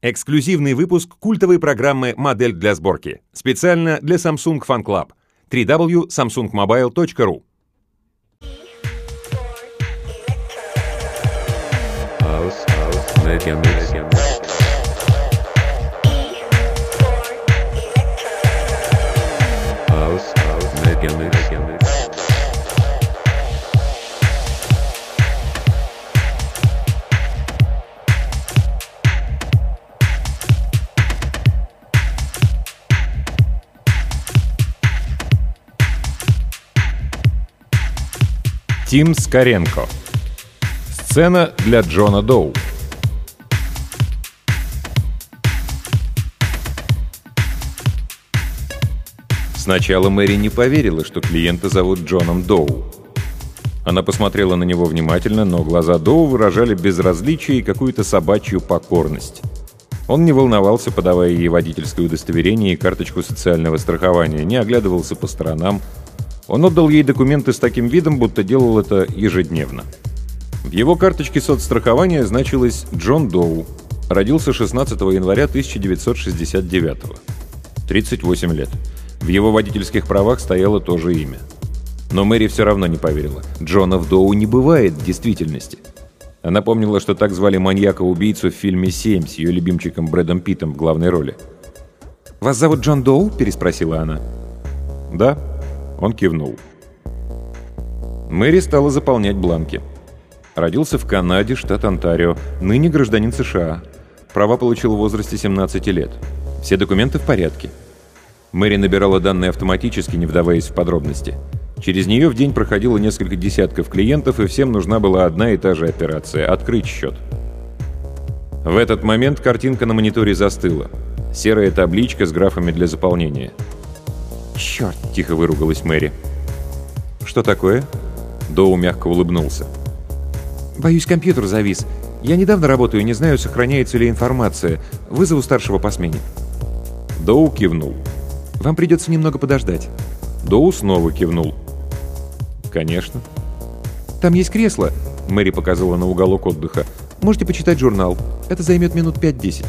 Эксклюзивный выпуск культовой программы «Модель для сборки». Специально для Samsung Fan Club. www.samsungmobile.ru. Тим Скоренко. Сцена для Джона Доу. Сначала Мэри не поверила, что клиента зовут Джоном Доу. Она посмотрела на него внимательно, но глаза Доу выражали безразличие и какую-то собачью покорность. Он не волновался, подавая ей водительское удостоверение и карточку социального страхования, не оглядывался по сторонам. Он отдал ей документы с таким видом, будто делал это ежедневно. В его карточке соцстрахования значилось «Джон Доу». Родился 16 января 1969 года. 38 лет. В его водительских правах стояло то же имя. Но Мэри все равно не поверила. Джонов Доу не бывает в действительности. Она помнила, что так звали маньяка-убийцу в фильме «7» с ее любимчиком Брэдом Питтом в главной роли. «Вас зовут Джон Доу?» – переспросила она. «Да». Он кивнул. Мэри стала заполнять бланки. Родился в Канаде, штат Онтарио, ныне гражданин США. Права получил в возрасте 17 лет. Все документы в порядке. Мэри набирала данные автоматически, не вдаваясь в подробности. Через нее в день проходило несколько десятков клиентов, и всем нужна была одна и та же операция – открыть счет. В этот момент картинка на мониторе застыла. Серая табличка с графами для заполнения. «Черт!» — тихо выругалась Мэри. «Что такое?» Доу мягко улыбнулся. «Боюсь, компьютер завис. Я недавно работаю, не знаю, сохраняется ли информация. Вызову старшего по смене». Доу кивнул. «Вам придется немного подождать». Доу снова кивнул. «Конечно». «Там есть кресло», — Мэри показала на уголок отдыха. «Можете почитать журнал. Это займет минут 5-10».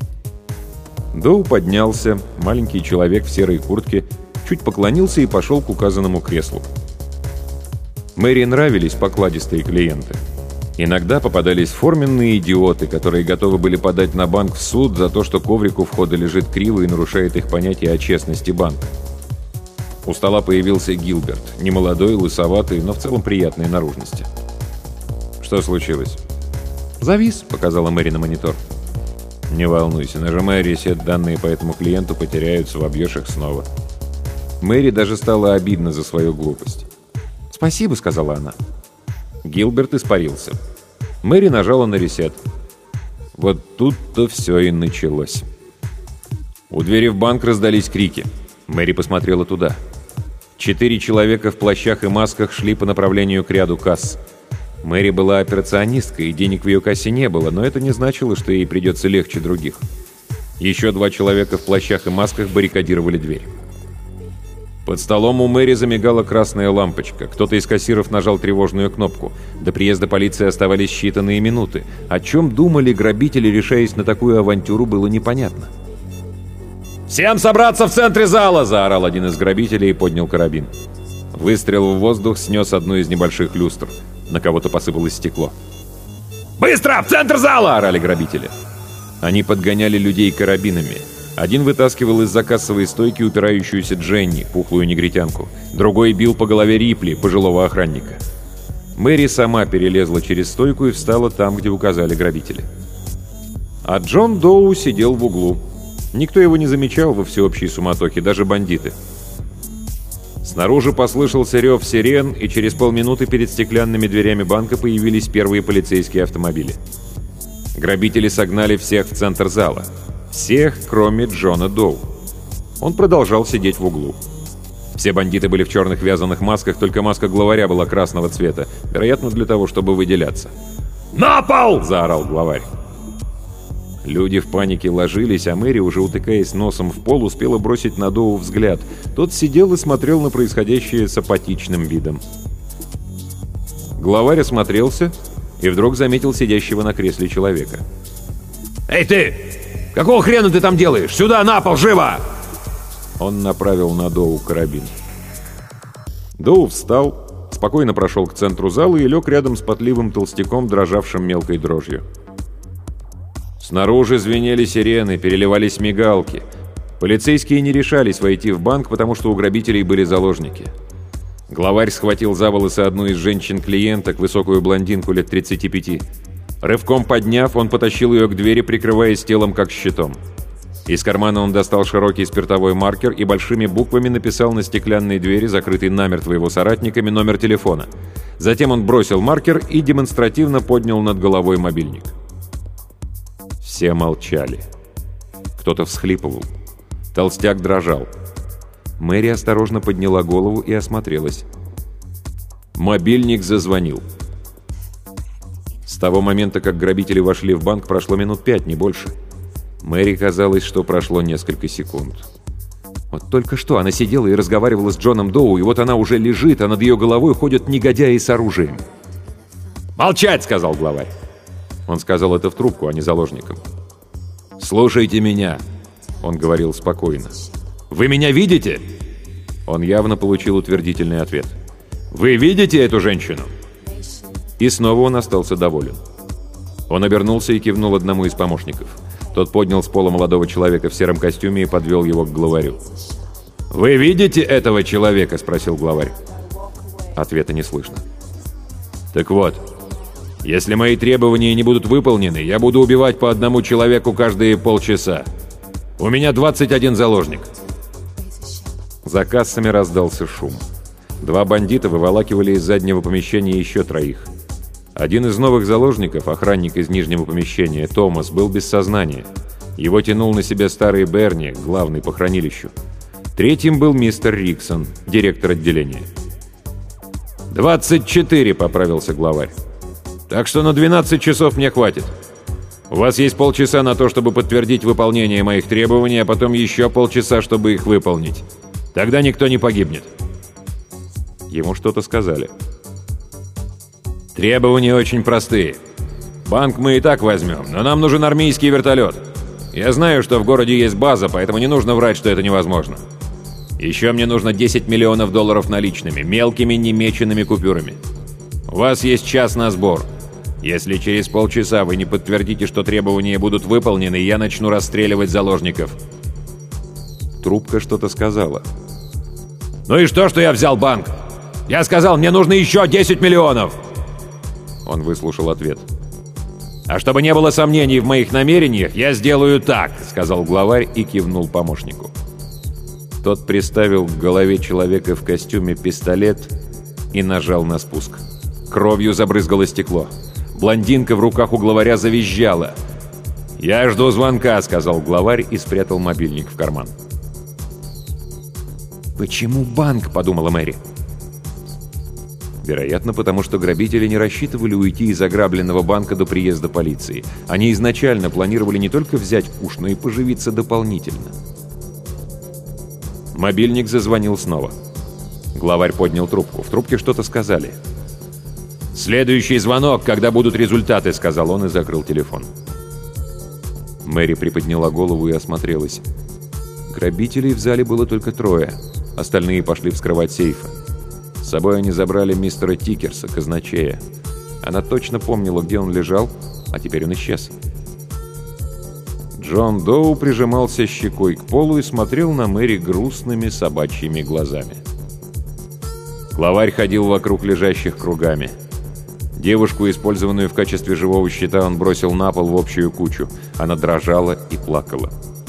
Доу поднялся, маленький человек в серой куртке, чуть поклонился и пошел к указанному креслу. Мэри нравились покладистые клиенты. Иногда попадались форменные идиоты, которые готовы были подать на банк в суд за то, что коврик у входа лежит криво и нарушает их понятие о честности банка. У стола появился Гилберт, немолодой, лысоватый, но в целом приятной наружности. «Что случилось?» «Завис», — показала Мэри на монитор. «Не волнуйся, нажимая ресет, данные по этому клиенту потеряются, вобьешь их снова». Мэри даже стало обидно за свою глупость. «Спасибо», — сказала она. Гилберт испарился. Мэри нажала на ресет. Вот тут-то все и началось. У двери в банк раздались крики. Мэри посмотрела туда. 4 человека в плащах и масках шли по направлению к ряду касс. Мэри была операционисткой, и денег в ее кассе не было, но это не значило, что ей придется легче других. Еще 2 человека в плащах и масках баррикадировали дверь. Под столом у Мэри замигала красная лампочка. Кто-то из кассиров нажал тревожную кнопку. До приезда полиции оставались считанные минуты. О чем думали грабители, решаясь на такую авантюру, было непонятно. «Всем собраться в центре зала!» – заорал один из грабителей и поднял карабин. Выстрел в воздух снес одну из небольших люстр. На кого-то посыпалось стекло. «Быстро! В центр зала!» – орали грабители. Они подгоняли людей карабинами. Один вытаскивал из-за кассовой стойки упирающуюся Дженни, пухлую негритянку. Другой бил по голове Рипли, пожилого охранника. Мэри сама перелезла через стойку и встала там, где указали грабители. А Джон Доу сидел в углу. Никто его не замечал во всеобщей суматохе, даже бандиты. Снаружи послышался рев сирен, и через полминуты перед стеклянными дверями банка появились первые полицейские автомобили. Грабители согнали всех в центр зала. Всех, кроме Джона Доу. Он продолжал сидеть в углу. Все бандиты были в черных вязаных масках, только маска главаря была красного цвета, вероятно, для того, чтобы выделяться. «На пол!» – заорал главарь. Люди в панике ложились, а Мэри, уже утыкаясь носом в пол, успела бросить на Доу взгляд. Тот сидел и смотрел на происходящее с апатичным видом. Главарь осмотрелся и вдруг заметил сидящего на кресле человека. «Эй ты! Какого хрена ты там делаешь? Сюда, на пол, живо!» Он направил на Доу карабин. Доу встал, спокойно прошел к центру зала и лег рядом с потливым толстяком, дрожавшим мелкой дрожью. Снаружи звенели сирены, переливались мигалки. Полицейские не решались войти в банк, потому что у грабителей были заложники. Главарь схватил за волосы одну из женщин-клиенток, высокую блондинку лет 35. Рывком подняв, он потащил ее к двери, прикрываясь телом как щитом. Из кармана он достал широкий спиртовой маркер и большими буквами написал на стеклянной двери, закрытой намертво его соратниками, номер телефона. Затем он бросил маркер и демонстративно поднял над головой мобильник. Все молчали. Кто-то всхлипывал. Толстяк дрожал. Мэри осторожно подняла голову и осмотрелась. Мобильник зазвонил. С того момента, как грабители вошли в банк, прошло минут 5, не больше. Мэри казалось, что прошло несколько секунд. Вот только что она сидела и разговаривала с Джоном Доу, и вот она уже лежит, а над ее головой ходят негодяи с оружием. «Молчать!» — сказал главарь. Он сказал это в трубку, а не заложникам. «Слушайте меня!» — он говорил спокойно. «Вы меня видите?» Он явно получил утвердительный ответ. «Вы видите эту женщину?» И снова он остался доволен. Он обернулся и кивнул одному из помощников. Тот поднял с пола молодого человека в сером костюме и подвел его к главарю. «Вы видите этого человека?» — спросил главарь. Ответа не слышно. «Так вот, если мои требования не будут выполнены, я буду убивать по одному человеку каждые полчаса. У меня 21 заложник». За кассами раздался шум. 2 бандита выволакивали из заднего помещения еще 3. Один из новых заложников, охранник из нижнего помещения, Томас, был без сознания. Его тянул на себе старый Берни, главный по хранилищу. Третьим был мистер Риксон, директор отделения. 24, поправился главарь. «Так что на 12 часов мне хватит. У вас есть полчаса на то, чтобы подтвердить выполнение моих требований, а потом еще полчаса, чтобы их выполнить. Тогда никто не погибнет». Ему что-то сказали. «Требования очень простые. Банк мы и так возьмем, но нам нужен армейский вертолет. Я знаю, что в городе есть база, поэтому не нужно врать, что это невозможно. Еще мне нужно 10 миллионов долларов наличными, мелкими немеченными купюрами. У вас есть час на сбор. Если через полчаса вы не подтвердите, что требования будут выполнены, я начну расстреливать заложников». Трубка что-то сказала. «Ну и что я взял банк? Я сказал, мне нужно еще 10 миллионов!» Он выслушал ответ. «А чтобы не было сомнений в моих намерениях, я сделаю так», — сказал главарь и кивнул помощнику. Тот приставил к голове человека в костюме пистолет и нажал на спуск. Кровью забрызгало стекло. Блондинка в руках у главаря завизжала. «Я жду звонка», — сказал главарь и спрятал мобильник в карман. «Почему банк?» — подумала Мэри. Вероятно, потому что грабители не рассчитывали уйти из ограбленного банка до приезда полиции. Они изначально планировали не только взять куш, но и поживиться дополнительно. Мобильник зазвонил снова. Главарь поднял трубку. В трубке что-то сказали. «Следующий звонок, когда будут результаты», — сказал он и закрыл телефон. Мэри приподняла голову и осмотрелась. Грабителей в зале было только 3. Остальные пошли вскрывать сейфы. С собой они забрали мистера Тикерса, казначея. Она точно помнила, где он лежал, а теперь он исчез. Джон Доу прижимался щекой к полу и смотрел на Мэри грустными собачьими глазами. Главарь ходил вокруг лежащих кругами. Девушку, использованную в качестве живого щита, он бросил на пол в общую кучу. Она дрожала и плакала.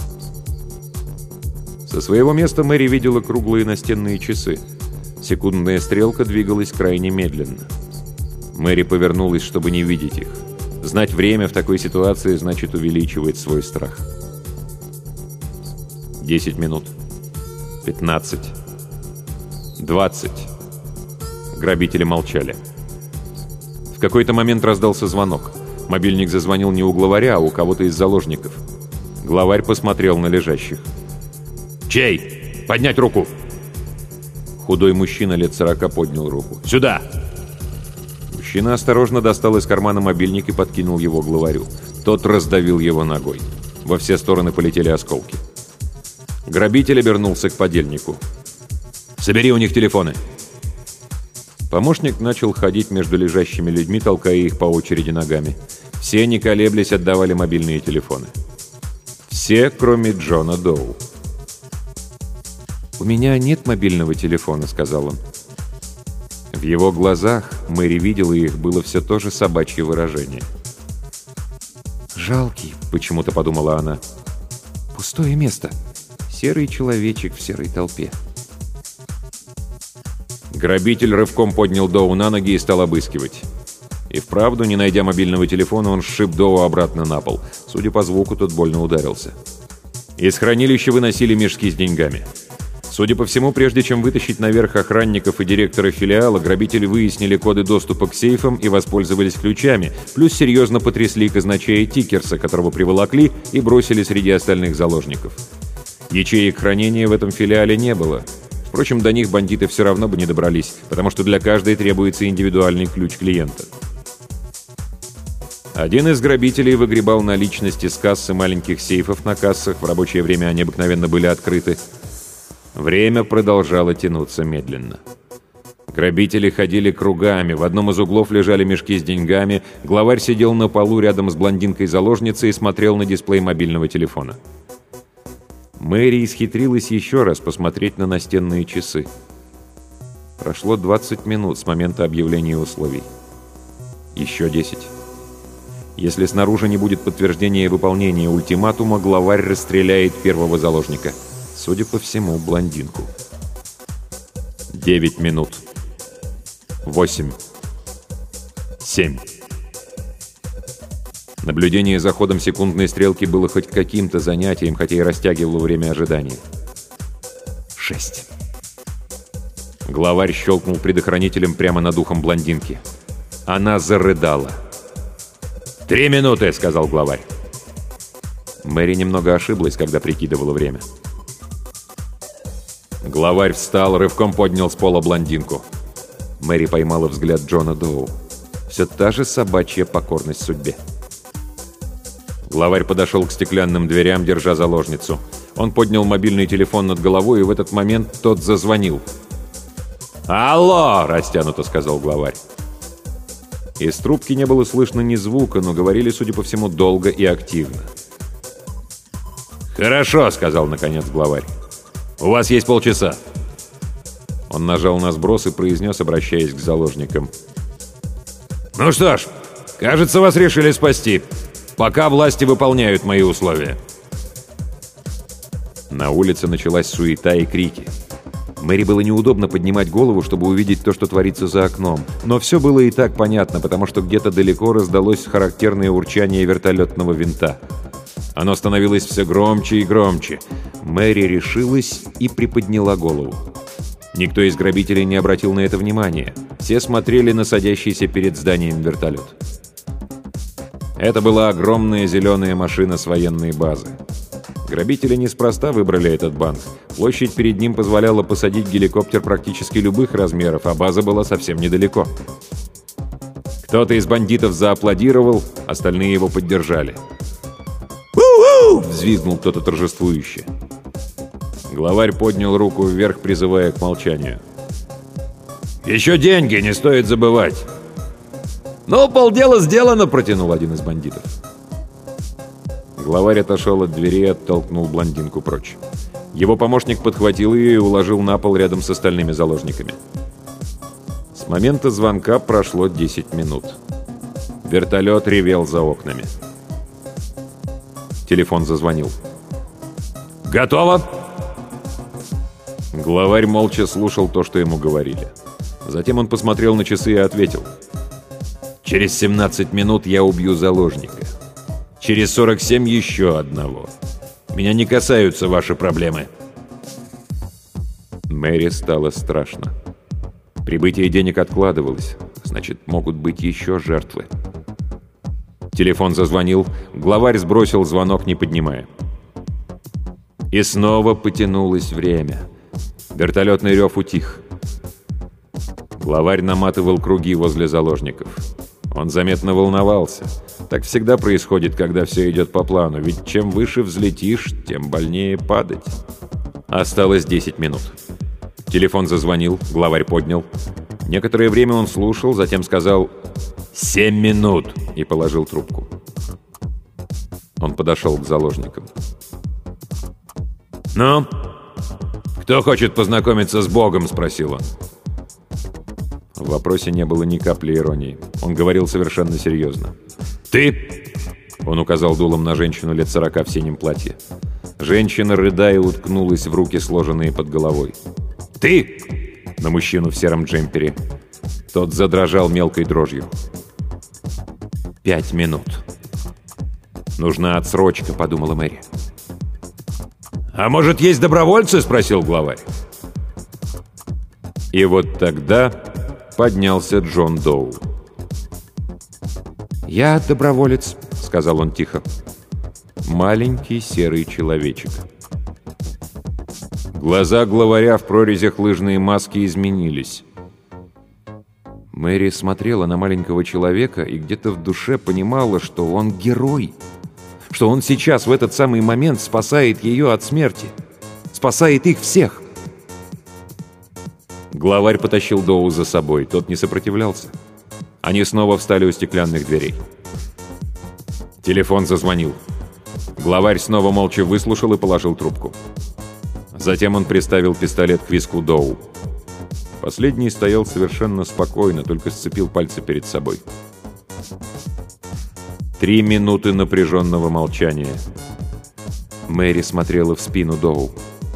Со своего места Мэри видела круглые настенные часы. Секундная стрелка двигалась крайне медленно. Мэри повернулась, чтобы не видеть их. Знать время в такой ситуации значит увеличивать свой страх. 10 минут. 15. 20. Грабители молчали. В какой-то момент раздался звонок. Мобильник зазвонил не у главаря, а у кого-то из заложников. Главарь посмотрел на лежащих. «Чей? Поднять руку!» Худой мужчина лет 40 поднял руку. «Сюда!» Мужчина осторожно достал из кармана мобильник и подкинул его главарю. Тот раздавил его ногой. Во все стороны полетели осколки. Грабитель обернулся к подельнику. «Собери у них телефоны!» Помощник начал ходить между лежащими людьми, толкая их по очереди ногами. Все, не колеблясь, отдавали мобильные телефоны. Все, кроме Джона Доу. «У меня нет мобильного телефона», — сказал он. В его глазах, Мэри видела их, было все то же собачье выражение. «Жалкий», — почему-то подумала она. «Пустое место. Серый человечек в серой толпе». Грабитель рывком поднял Доу на ноги и стал обыскивать. И вправду, не найдя мобильного телефона, он сшиб Доу обратно на пол. Судя по звуку, тот больно ударился. Из хранилища выносили мешки с деньгами. Судя по всему, прежде чем вытащить наверх охранников и директора филиала, грабители выяснили коды доступа к сейфам и воспользовались ключами, плюс серьезно потрясли казначея Тикерса, которого приволокли и бросили среди остальных заложников. Ячеек хранения в этом филиале не было. Впрочем, до них бандиты все равно бы не добрались, потому что для каждой требуется индивидуальный ключ клиента. Один из грабителей выгребал наличности с кассы маленьких сейфов на кассах, в рабочее время они обыкновенно были открыты. Время продолжало тянуться медленно. Грабители ходили кругами, в одном из углов лежали мешки с деньгами, главарь сидел на полу рядом с блондинкой-заложницей и смотрел на дисплей мобильного телефона. Мэри исхитрилась еще раз посмотреть на настенные часы. Прошло 20 минут с момента объявления условий. Еще 10. Если снаружи не будет подтверждения выполнения ультиматума, главарь расстреляет первого заложника. Судя по всему, блондинку. 9 минут. 8. 7. Наблюдение за ходом секундной стрелки было хоть каким-то занятием, хотя и растягивало время ожидания. 6. Главарь щелкнул предохранителем прямо над ухом блондинки. Она зарыдала. 3 минуты, сказал главарь. Мэри немного ошиблась, когда прикидывала время. Главарь встал, рывком поднял с пола блондинку. Мэри поймала взгляд Джона Доу. Все та же собачья покорность судьбе. Главарь подошел к стеклянным дверям, держа заложницу. Он поднял мобильный телефон над головой, и в этот момент тот зазвонил. «Алло!» – растянуто сказал главарь. Из трубки не было слышно ни звука, но говорили, судя по всему, долго и активно. «Хорошо!» – сказал наконец главарь. «У вас есть полчаса». Он нажал на сброс и произнес, обращаясь к заложникам. «Ну что ж, кажется, вас решили спасти. Пока власти выполняют мои условия». На улице началась суета и крики. Мэри было неудобно поднимать голову, чтобы увидеть то, что творится за окном. Но все было и так понятно, потому что где-то далеко раздалось характерное урчание вертолетного винта. Оно становилось все громче и громче. Мэри решилась и приподняла голову. Никто из грабителей не обратил на это внимания. Все смотрели на садящийся перед зданием вертолет. Это была огромная зеленая машина с военной базы. Грабители неспроста выбрали этот банк. Площадь перед ним позволяла посадить геликоптер практически любых размеров, а база была совсем недалеко. Кто-то из бандитов зааплодировал, остальные его поддержали. «У-у!» — взвизгнул кто-то торжествующе. Главарь поднял руку вверх, призывая к молчанию. «Еще деньги, не стоит забывать!» «Ну, полдела сделано!» — протянул один из бандитов. Главарь отошел от двери и оттолкнул блондинку прочь. Его помощник подхватил ее и уложил на пол рядом с остальными заложниками. С момента звонка прошло 10 минут. Вертолет ревел за окнами. Телефон зазвонил. «Готово!» Главарь молча слушал то, что ему говорили. Затем он посмотрел на часы и ответил. «Через 17 минут я убью заложника. Через 47 еще одного. Меня не касаются ваши проблемы». Мэри стало страшно. Прибытие денег откладывалось. Значит, могут быть еще жертвы. Телефон зазвонил. Главарь сбросил звонок, не поднимая. И снова потянулось время. Вертолетный рев утих. Главарь наматывал круги возле заложников. Он заметно волновался. Так всегда происходит, когда все идет по плану, ведь чем выше взлетишь, тем больнее падать. Осталось 10 минут. Телефон зазвонил, главарь поднял. Некоторое время он слушал, затем сказал «7 минут» и положил трубку. Он подошел к заложникам. «Ну, кто хочет познакомиться с Богом?» — спросил он. В вопросе не было ни капли иронии. Он говорил совершенно серьезно. «Ты!» — он указал дулом на женщину лет 40 в синем платье. Женщина, рыдая, уткнулась в руки, сложенные под головой. «Ты!» — на мужчину в сером джемпере. Тот задрожал мелкой дрожью. 5 минут. «Нужна отсрочка», — подумала Мэри. «А может, есть добровольцы?» — спросил главарь. И вот тогда поднялся Джон Доу. «Я доброволец», — сказал он тихо. Маленький серый человечек. Глаза главаря в прорезях лыжной маски изменились. Мэри смотрела на маленького человека и где-то в душе понимала, что он герой, что он сейчас в этот самый момент спасает ее от смерти, спасает их всех. Главарь потащил Доу за собой, тот не сопротивлялся. Они снова встали у стеклянных дверей. Телефон зазвонил. Главарь снова молча выслушал и положил трубку. Затем он приставил пистолет к виску Доу. Последний стоял совершенно спокойно, только сцепил пальцы перед собой. 3 минуты напряженного молчания. Мэри смотрела в спину Доу.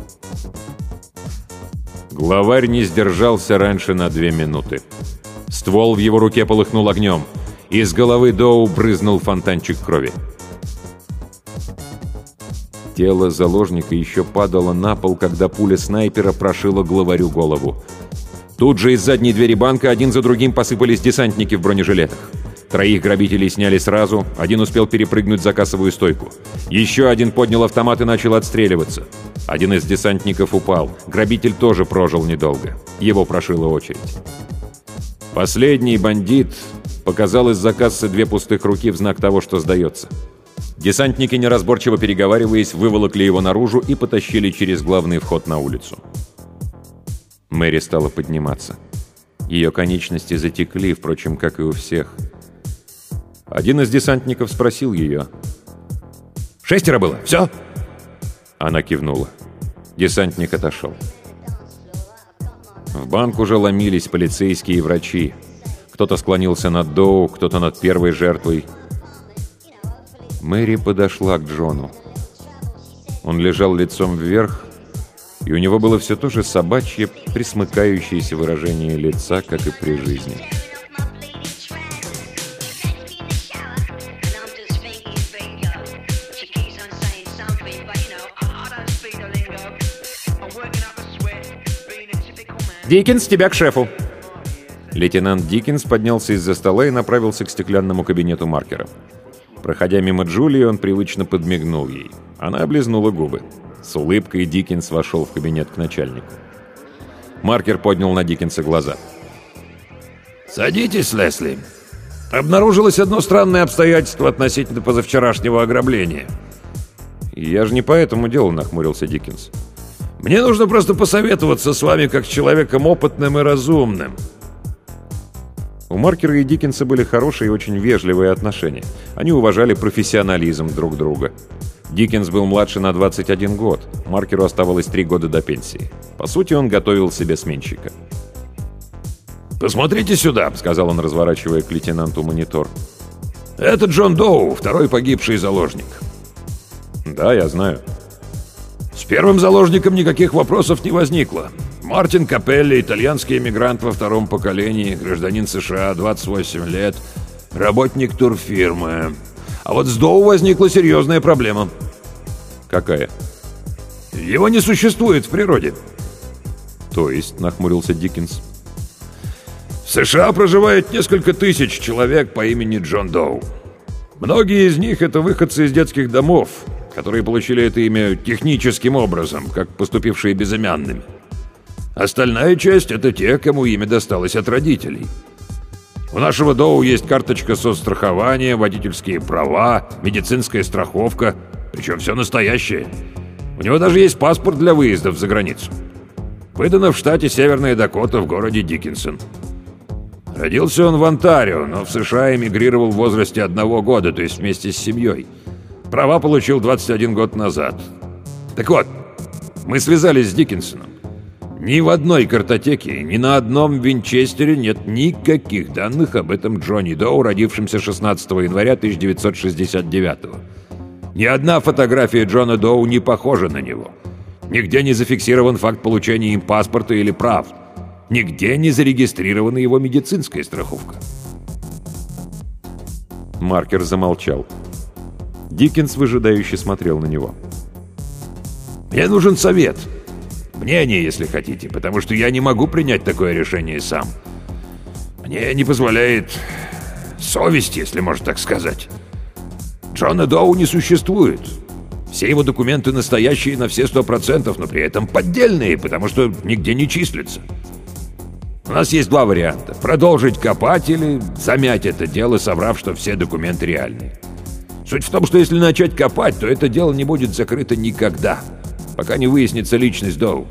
Главарь не сдержался раньше на 2 минуты. Ствол в его руке полыхнул огнем. Из головы Доу брызнул фонтанчик крови. Тело заложника еще падало на пол, когда пуля снайпера прошила главарю голову. Тут же из задней двери банка один за другим посыпались десантники в бронежилетах. 3 грабителей сняли сразу, один успел перепрыгнуть за кассовую стойку. Еще один поднял автомат и начал отстреливаться. Один из десантников упал. Грабитель тоже прожил недолго. Его прошила очередь. Последний бандит показал из-за кассы 2 пустых руки в знак того, что сдается. Десантники, неразборчиво переговариваясь, выволокли его наружу и потащили через главный вход на улицу. Мэри стала подниматься. Ее конечности затекли, впрочем, как и у всех. Один из десантников спросил ее. «6 было? Все?» Она кивнула. Десантник отошел. В банк уже ломились полицейские и врачи. Кто-то склонился над Доу, кто-то над первой жертвой. Мэри подошла к Джону. Он лежал лицом вверх, и у него было все то же собачье, присмыкающееся выражение лица, как и при жизни. «Диккенс, тебя к шефу!» Лейтенант Диккенс поднялся из-за стола и направился к стеклянному кабинету Маркера. Проходя мимо Джулии, он привычно подмигнул ей. Она облизнула губы. С улыбкой Диккенс вошел в кабинет к начальнику. Маркер поднял на Диккенса глаза. «Садитесь, Лесли. Обнаружилось одно странное обстоятельство относительно позавчерашнего ограбления». «Я же не по этому делу», — нахмурился Диккенс. «Мне нужно просто посоветоваться с вами как с человеком опытным и разумным». У Маркера и Диккенса были хорошие и очень вежливые отношения. Они уважали профессионализм друг друга. Диккенс был младше на 21 год. Маркеру оставалось 3 года до пенсии. По сути, он готовил себе сменщика. «Посмотрите сюда», — сказал он, разворачивая к лейтенанту монитор. «Это Джон Доу, второй погибший заложник». «Да, я знаю». С первым заложником никаких вопросов не возникло. Мартин Капелли, итальянский эмигрант во 2-м поколении, гражданин США, 28 лет, работник турфирмы. А вот с Доу возникла серьезная проблема. «Какая?» «Его не существует в природе». «То есть?» — нахмурился Диккенс. «В США проживает несколько тысяч человек по имени Джон Доу. Многие из них — это выходцы из детских домов, которые получили это имя техническим образом, как поступившие безымянными. Остальная часть — это те, кому имя досталось от родителей. У нашего Доу есть карточка соцстрахования, водительские права, медицинская страховка, причем все настоящее. У него даже есть паспорт для выездов за границу. Выдано в штате Северная Дакота в городе Диккенсон. Родился он в Онтарио, но в США эмигрировал в возрасте 1 года, то есть вместе с семьей. Права получил 21 год назад. Так вот, мы связались с Диккенсоном. Ни в одной картотеке, ни на одном Винчестере нет никаких данных об этом Джонни Доу, родившемся 16 января 1969 года. Ни одна фотография Джона Доу не похожа на него. Нигде не зафиксирован факт получения им паспорта или прав. Нигде не зарегистрирована его медицинская страховка. Маркер замолчал. Диккенс выжидающе смотрел на него. «Мне нужен совет. Мнение, если хотите, потому что я не могу принять такое решение сам. Мне не позволяет совесть, если можно так сказать. Джона Доу не существует. Все его документы настоящие на все 100%, но при этом поддельные, потому что нигде не числятся. У нас есть 2 варианта. Продолжить копать или замять это дело, соврав, что все документы реальные. Суть в том, что если начать копать, то это дело не будет закрыто никогда, пока не выяснится личность Доу.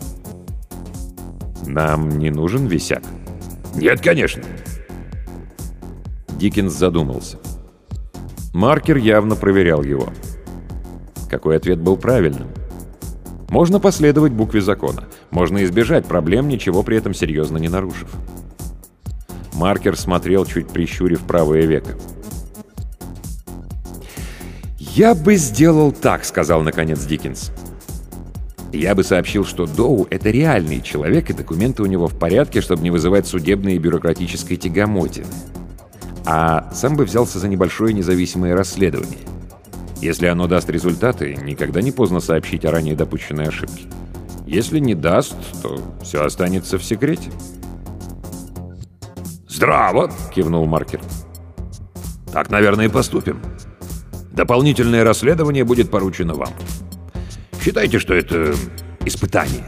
Нам не нужен висяк? Нет, конечно. Диккенс задумался. Маркер явно проверял его. Какой ответ был правильным? Можно последовать букве закона. Можно избежать проблем, ничего при этом серьезно не нарушив. Маркер смотрел, чуть прищурив правое веко. «Я бы сделал так», — сказал наконец Диккенс. «Я бы сообщил, что Доу — это реальный человек, и документы у него в порядке, чтобы не вызывать судебной и бюрократической тягомотины. А сам бы взялся за небольшое независимое расследование. Если оно даст результаты, никогда не поздно сообщить о ранее допущенной ошибке. Если не даст, то все останется в секрете». «Здраво!» — кивнул Маркер. «Так, наверное, и поступим. Дополнительное расследование будет поручено вам. Считайте, что это испытание».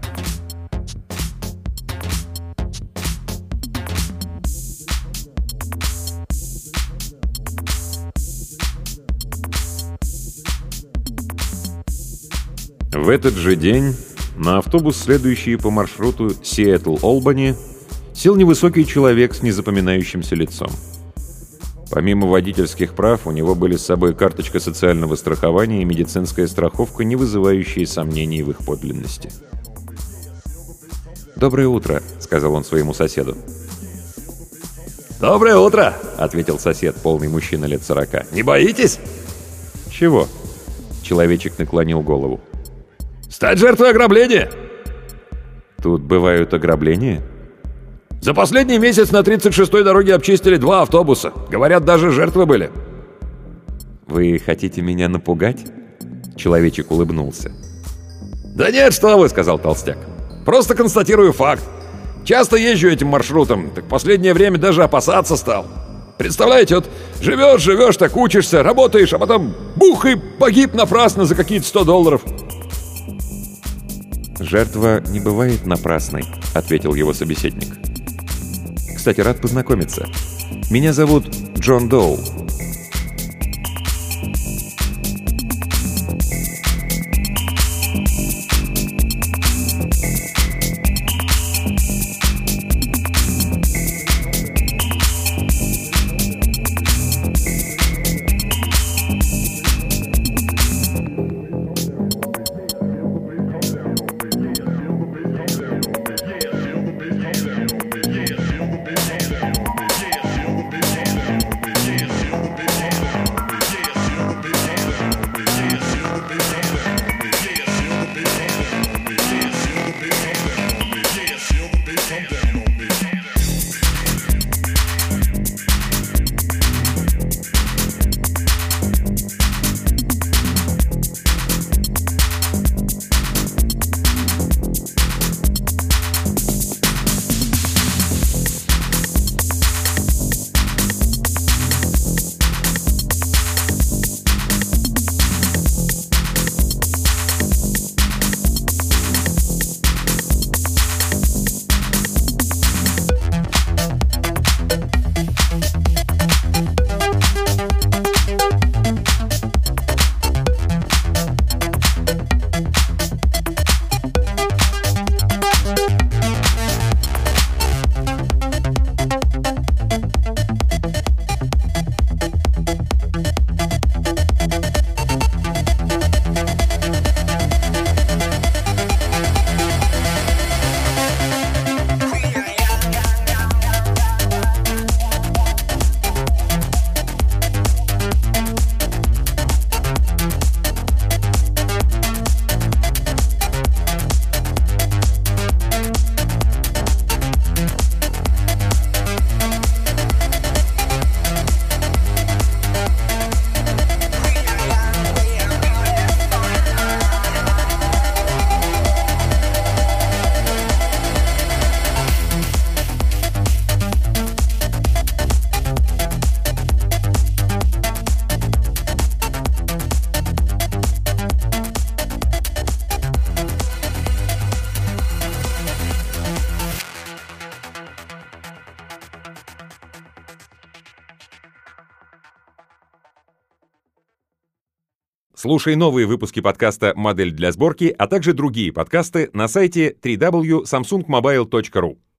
В этот же день на автобус, следующий по маршруту Сиэтл-Олбани, сел невысокий человек с незапоминающимся лицом. Помимо водительских прав, у него были с собой карточка социального страхования и медицинская страховка, не вызывающие сомнений в их подлинности. «Доброе утро», — сказал он своему соседу. «Доброе утро», — ответил сосед, полный мужчина лет 40. «Не боитесь?» «Чего?» — человечек наклонил голову. «Стать жертвой ограбления!» «Тут бывают ограбления?» «За последний месяц на 36-й дороге обчистили 2 автобуса. Говорят, даже жертвы были». «Вы хотите меня напугать?» Человечек улыбнулся. «Да нет, что вы», — сказал толстяк. «Просто констатирую факт. Часто езжу этим маршрутом, так в последнее время даже опасаться стал. Представляете, вот живешь, так учишься, работаешь, а потом бух и погиб напрасно за какие-то $100. «Жертва не бывает напрасной», — ответил его собеседник. «Кстати, рад познакомиться. Меня зовут Джон Доу». Слушай новые выпуски подкаста «Модель для сборки», а также другие подкасты на сайте www.samsungmobile.ru.